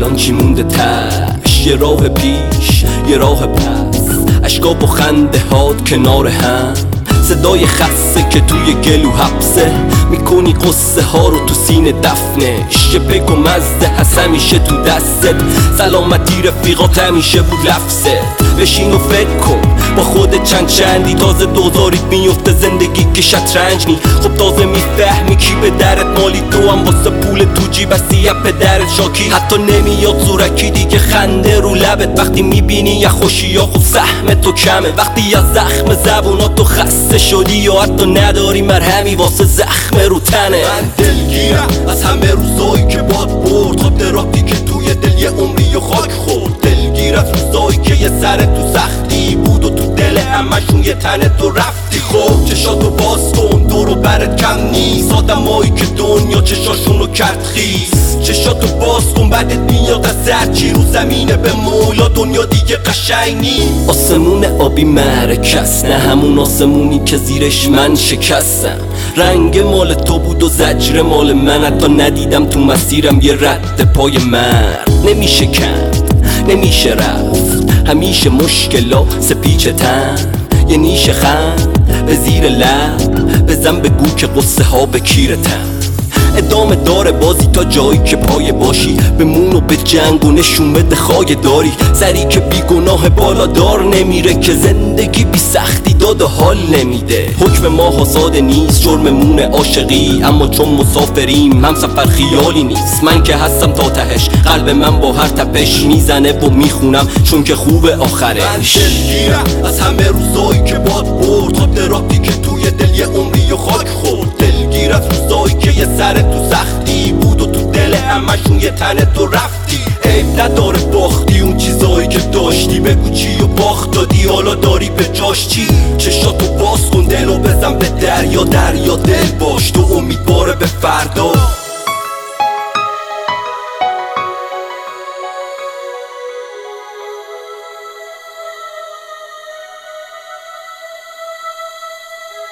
الان چی مونده تش؟ یه راه پیش یه راه پس، اشکا و خنده هات کنار هم، صدای خسته که توی گلو حبسه، میکنی قصه ها رو تو سینه دفنش، یه پیک و مزده هست همیشه تو دستت، سلامتی رفیقات همیشه بود لفظت. بشین و فکر کن با خود چندی، تازه دوزاریت میفته زندگی که شطرنج نی. خب تازه میفهمی کی به درت مالی، تو هم واسه پول تو جیب هستی یا پدرت شاکی. حتی نمیاد زورکی دیگه خنده رو لبت، وقتی میبینی یه خوشی یا خود سهم تو کمه، وقتی از زخم زبونات تو خسته شدی یا حتی نداری مرهمی واسه زخم رو تنه. من دلگیرم از همه روزایی که باد برد، خب دراتی که توی دل یه عمری و خاک خورد. دلگیر از روزایی که یه سر تو سختی بود و تو دل همشون یه تنه تو رفتی. خب چشاتو باز کن دورو برت کم نیست، آدمایی که دنیا چشاشونو کرد خیس. چشاتو باز کن بعدت میاد از هرچی رو زمینه به مولا، دنیا دیگه قشنگ نیست. آسمون آبی مرکز، نه همون آسمونی که زیرش من شکستم. رنگ مال تو بود و زجر مال من، حتی ندیدم تو مسیرم یه رد پای مرد. نمیشه کند نمیشه رفت، همیشه مشکلا سپیچ تن، یه نیش خند به زیر لب، بزن بگو که قصه ها به کیرتن. ادامه داره بازی تا جایی که پای باشی، بمون و به جنگ و نشون بده خواهی داری. سری که بی گناه بالا دار نمیره، که زندگی بی سختی داد و حال نمیده. حکم ما حساده نیست جرممون عاشقی، اما چون مسافریم هم سفر خیالی نیست. من که هستم تا تهش، قلب من با هر تپش میزنه و میخونم چون که خوبه آخرش. من دلگیرم از همه روزایی که باد برد، خب دراتی که توی دل یه عمری و خاک خورد. دلگیر از روزایی که یه سر تو سختی بود و تو دل همشون یه تنه تو رفتی. عیب نداره باختی اون چیزایی که داشتی، بگو چی و باخت دادی حالا داری به جاش چی. چشاتو باز کن دلو بزن به دریا، دریا دل باش تو امیدواره به فردا.